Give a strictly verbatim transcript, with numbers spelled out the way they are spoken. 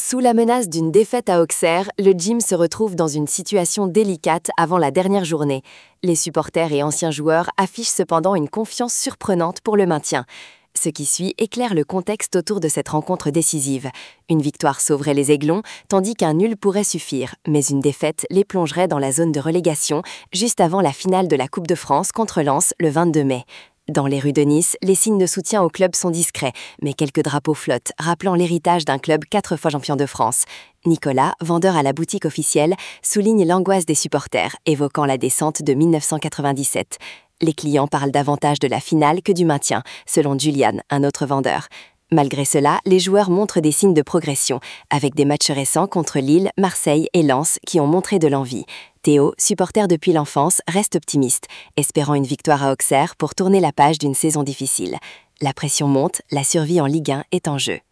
Sous la menace d'une défaite à Auxerre, le gym se retrouve dans une situation délicate avant la dernière journée. Les supporters et anciens joueurs affichent cependant une confiance surprenante pour le maintien. Ce qui suit éclaire le contexte autour de cette rencontre décisive. Une victoire sauverait les Aiglons, tandis qu'un nul pourrait suffire, mais une défaite les plongerait dans la zone de relégation, juste avant la finale de la Coupe de France contre Lens le vingt-deux mai. Dans les rues de Nice, les signes de soutien au club sont discrets, mais quelques drapeaux flottent, rappelant l'héritage d'un club quatre fois champion de France. Nicolas, vendeur à la boutique officielle, souligne l'angoisse des supporters, évoquant la descente de mille neuf cent quatre-vingt-dix-sept. Les clients parlent davantage de la finale que du maintien, selon Julian, un autre vendeur. Malgré cela, les joueurs montrent des signes de progression, avec des matchs récents contre Lille, Marseille et Lens qui ont montré de l'envie. Théo, supporter depuis l'enfance, reste optimiste, espérant une victoire à Auxerre pour tourner la page d'une saison difficile. La pression monte, la survie en Ligue un est en jeu.